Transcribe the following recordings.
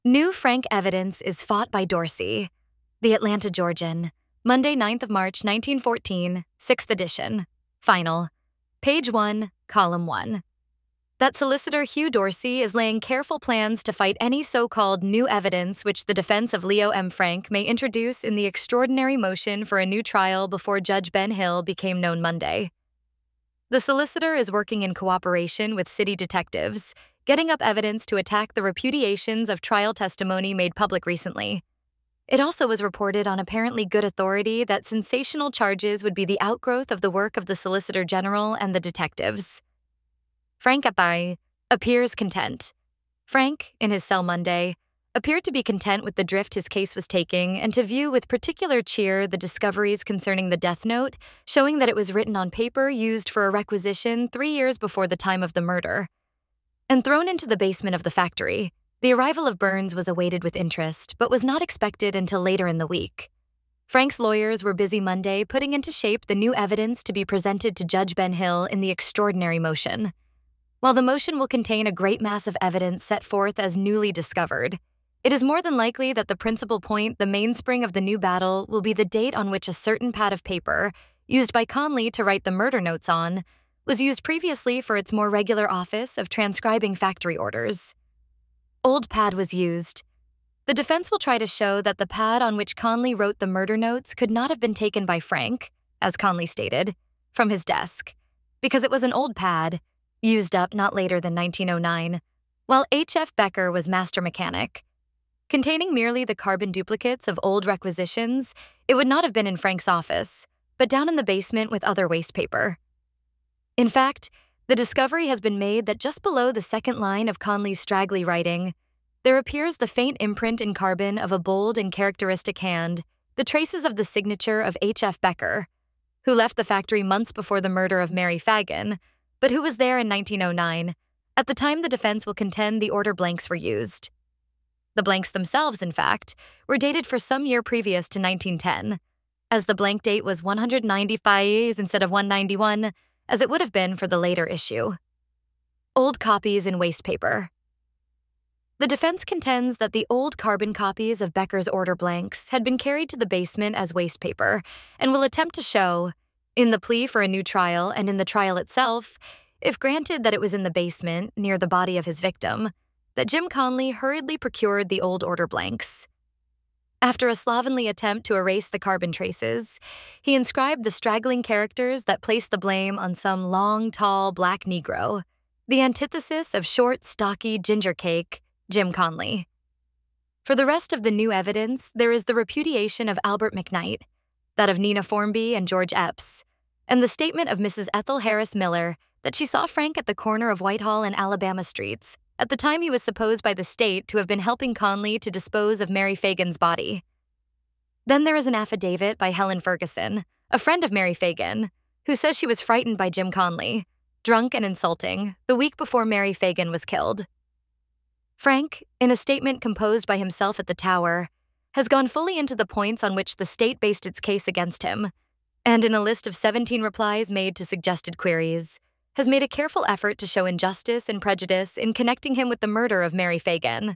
New Frank evidence is fought by Dorsey. The Atlanta Georgian. Monday, 9th of March, 1914, 6th edition. Final. Page 1, column 1. That solicitor Hugh Dorsey is laying careful plans to fight any so-called new evidence which the defense of Leo M. Frank may introduce in the extraordinary motion for a new trial before Judge Ben Hill became known Monday. The solicitor is working in cooperation with city detectives, getting up evidence to attack the repudiations of trial testimony made public recently. It also was reported on apparently good authority that sensational charges would be the outgrowth of the work of the Solicitor General and the detectives. Frank Apari appears content. Frank, in his cell Monday, appeared to be content with the drift his case was taking and to view with particular cheer the discoveries concerning the death note, showing that it was written on paper used for a requisition 3 years before the time of the murder. And thrown into the basement of the factory, the arrival of Burns was awaited with interest, but was not expected until later in the week. Frank's lawyers were busy Monday putting into shape the new evidence to be presented to Judge Ben Hill in the extraordinary motion. While the motion will contain a great mass of evidence set forth as newly discovered, it is more than likely that the principal point, the mainspring of the new battle, will be the date on which a certain pad of paper, used by Conley to write the murder notes on, was used previously for its more regular office of transcribing factory orders. Old pad was used. The defense will try to show that the pad on which Conley wrote the murder notes could not have been taken by Frank, as Conley stated, from his desk, because it was an old pad, used up not later than 1909, while H.F. Becker was master mechanic. Containing merely the carbon duplicates of old requisitions, it would not have been in Frank's office, but down in the basement with other waste paper. In fact, the discovery has been made that just below the second line of Conley's straggly writing, there appears the faint imprint in carbon of a bold and characteristic hand, the traces of the signature of H.F. Becker, who left the factory months before the murder of Mary Fagan, but who was there in 1909, at the time the defense will contend the order blanks were used. The blanks themselves, in fact, were dated for some year previous to 1910, as the blank date was 195 instead of 191, as it would have been for the later issue. Old copies in waste paper. The defense contends that the old carbon copies of Becker's order blanks had been carried to the basement as waste paper and will attempt to show, in the plea for a new trial and in the trial itself, if granted that it was in the basement near the body of his victim, that Jim Conley hurriedly procured the old order blanks. After a slovenly attempt to erase the carbon traces, he inscribed the straggling characters that placed the blame on some long, tall, black Negro, the antithesis of short, stocky ginger cake, Jim Conley. For the rest of the new evidence, there is the repudiation of Albert McKnight, that of Nina Formby and George Epps, and the statement of Mrs. Ethel Harris Miller that she saw Frank at the corner of Whitehall and Alabama Streets at the time he was supposed by the state to have been helping Conley to dispose of Mary Fagan's body. Then there is an affidavit by Helen Ferguson, a friend of Mary Fagan, who says she was frightened by Jim Conley, drunk and insulting, the week before Mary Fagan was killed. Frank, in a statement composed by himself at the Tower, has gone fully into the points on which the state based its case against him, and in a list of 17 replies made to suggested queries, has made a careful effort to show injustice and prejudice in connecting him with the murder of Mary Fagan.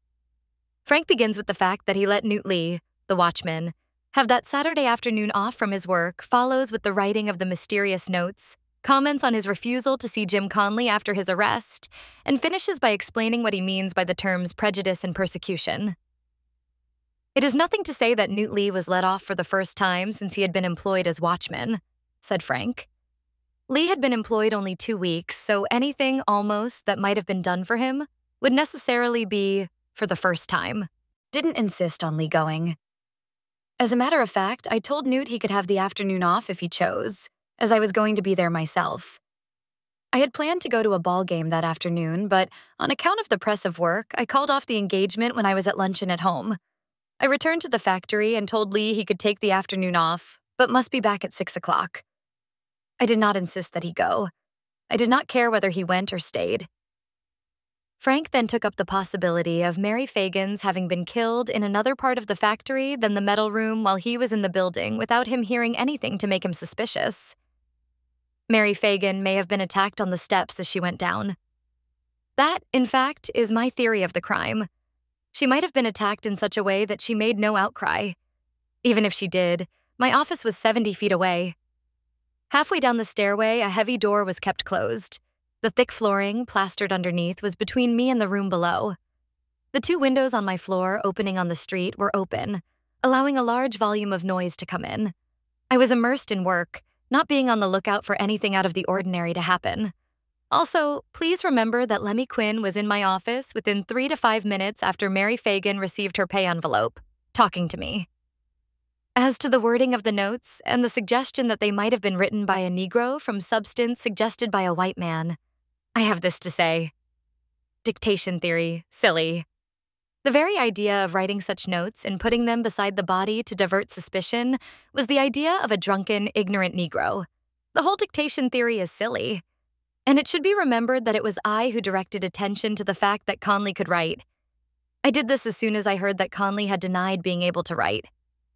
Frank begins with the fact that he let Newt Lee, the watchman, have that Saturday afternoon off from his work, follows with the writing of the mysterious notes, comments on his refusal to see Jim Conley after his arrest, and finishes by explaining what he means by the terms prejudice and persecution. It is nothing to say that Newt Lee was let off for the first time since he had been employed as watchman, said Frank. Lee had been employed only 2 weeks, so anything almost that might have been done for him would necessarily be for the first time. Didn't insist on Lee going. As a matter of fact, I told Newt he could have the afternoon off if he chose, as I was going to be there myself. I had planned to go to a ball game that afternoon, but on account of the press of work, I called off the engagement when I was at luncheon at home. I returned to the factory and told Lee he could take the afternoon off, but must be back at 6 o'clock. I did not insist that he go. I did not care whether he went or stayed. Frank then took up the possibility of Mary Fagan's having been killed in another part of the factory than the metal room while he was in the building without him hearing anything to make him suspicious. Mary Fagan may have been attacked on the steps as she went down. That, in fact, is my theory of the crime. She might have been attacked in such a way that she made no outcry. Even if she did, my office was 70 feet away. Halfway down the stairway, a heavy door was kept closed. The thick flooring, plastered underneath, was between me and the room below. The two windows on my floor, opening on the street, were open, allowing a large volume of noise to come in. I was immersed in work, not being on the lookout for anything out of the ordinary to happen. Also, please remember that Lemmy Quinn was in my office within 3 to 5 minutes after Mary Fagan received her pay envelope, talking to me. As to the wording of the notes and the suggestion that they might have been written by a Negro from substance suggested by a white man, I have this to say. Dictation theory, silly. The very idea of writing such notes and putting them beside the body to divert suspicion was the idea of a drunken, ignorant Negro. The whole dictation theory is silly. And it should be remembered that it was I who directed attention to the fact that Conley could write. I did this as soon as I heard that Conley had denied being able to write.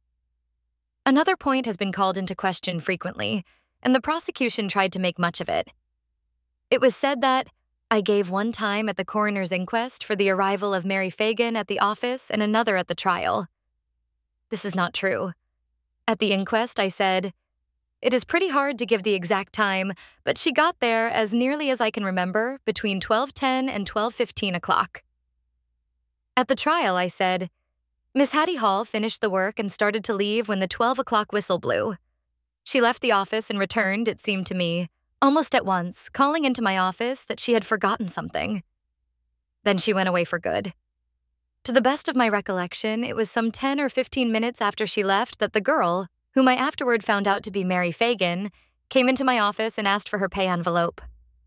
Another point has been called into question frequently, and the prosecution tried to make much of it. It was said that I gave one time at the coroner's inquest for the arrival of Mary Fagan at the office and another at the trial. This is not true. At the inquest, I said, "It is pretty hard to give the exact time, but she got there, as nearly as I can remember, between 12:10 and 12:15 o'clock. At the trial, I said, "Miss Hattie Hall finished the work and started to leave when the 12 o'clock whistle blew. She left the office and returned, it seemed to me, almost at once, calling into my office that she had forgotten something. Then she went away for good. To the best of my recollection, it was some 10 or 15 minutes after she left that the girl, whom I afterward found out to be Mary Fagan, came into my office and asked for her pay envelope.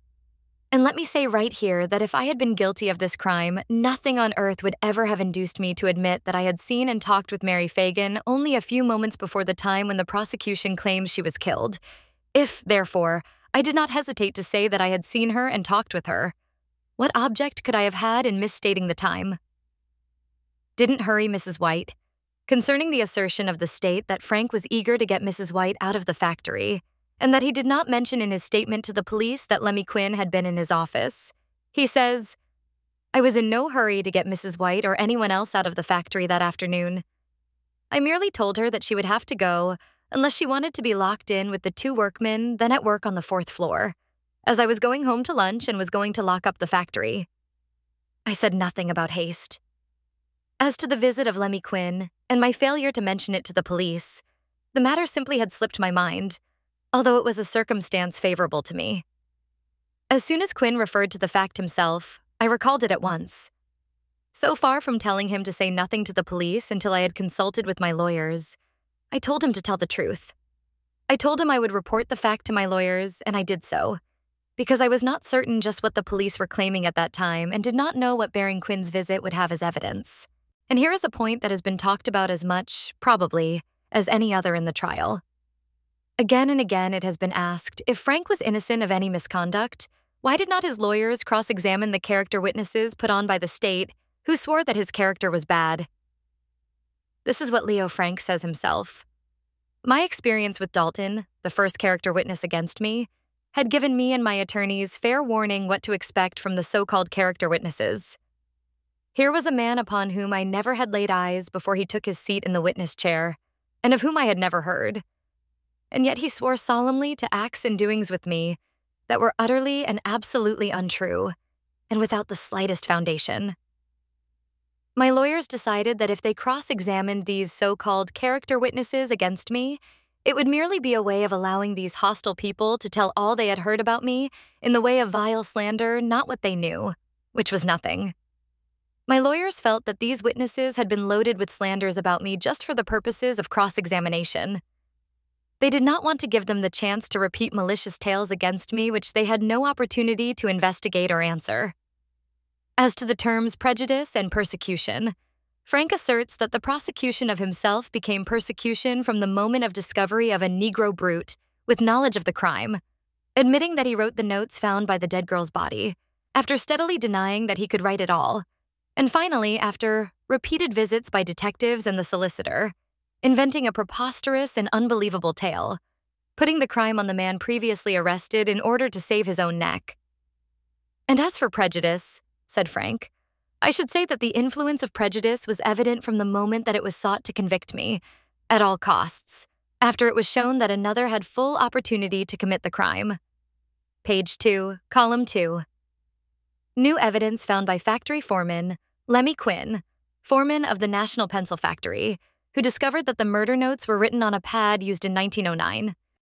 And let me say right here that if I had been guilty of this crime, nothing on earth would ever have induced me to admit that I had seen and talked with Mary Fagan only a few moments before the time when the prosecution claims she was killed. If, therefore, I did not hesitate to say that I had seen her and talked with her, what object could I have had in misstating the time? Didn't hurry Mrs. White. Concerning the assertion of the state that Frank was eager to get Mrs. White out of the factory, and that he did not mention in his statement to the police that Lemmy Quinn had been in his office, he says, "I was in no hurry to get Mrs. White or anyone else out of the factory that afternoon. I merely told her that she would have to go unless she wanted to be locked in with the two workmen then at work on the 4th floor, as I was going home to lunch and was going to lock up the factory. I said nothing about haste. As to the visit of Lemmy Quinn and my failure to mention it to the police, the matter simply had slipped my mind, although it was a circumstance favorable to me. As soon as Quinn referred to the fact himself, I recalled it at once. So far from telling him to say nothing to the police until I had consulted with my lawyers, I told him to tell the truth. I told him I would report the fact to my lawyers, and I did so, because I was not certain just what the police were claiming at that time and did not know what bearing Quinn's visit would have as evidence. And here is a point that has been talked about as much, probably, as any other in the trial. Again and again it has been asked, if Frank was innocent of any misconduct, why did not his lawyers cross-examine the character witnesses put on by the state who swore that his character was bad? This is what Leo Frank says himself. My experience with Dalton, the first character witness against me, had given me and my attorneys fair warning what to expect from the so-called character witnesses. Here was a man upon whom I never had laid eyes before he took his seat in the witness chair, and of whom I had never heard. And yet he swore solemnly to acts and doings with me that were utterly and absolutely untrue, and without the slightest foundation. My lawyers decided that if they cross-examined these so-called character witnesses against me, it would merely be a way of allowing these hostile people to tell all they had heard about me in the way of vile slander, not what they knew, which was nothing. My lawyers felt that these witnesses had been loaded with slanders about me just for the purposes of cross-examination. They did not want to give them the chance to repeat malicious tales against me which they had no opportunity to investigate or answer. As to the terms prejudice and persecution, Frank asserts that the prosecution of himself became persecution from the moment of discovery of a Negro brute with knowledge of the crime, admitting that he wrote the notes found by the dead girl's body, after steadily denying that he could write at all, and finally, after repeated visits by detectives and the solicitor, inventing a preposterous and unbelievable tale, putting the crime on the man previously arrested in order to save his own neck. And as for prejudice, said Frank, I should say that the influence of prejudice was evident from the moment that it was sought to convict me, at all costs, after it was shown that another had full opportunity to commit the crime. Page 2, Column 2. New evidence found by factory foreman Lemmy Quinn, foreman of the National Pencil Factory, who discovered that the murder notes were written on a pad used in 1909.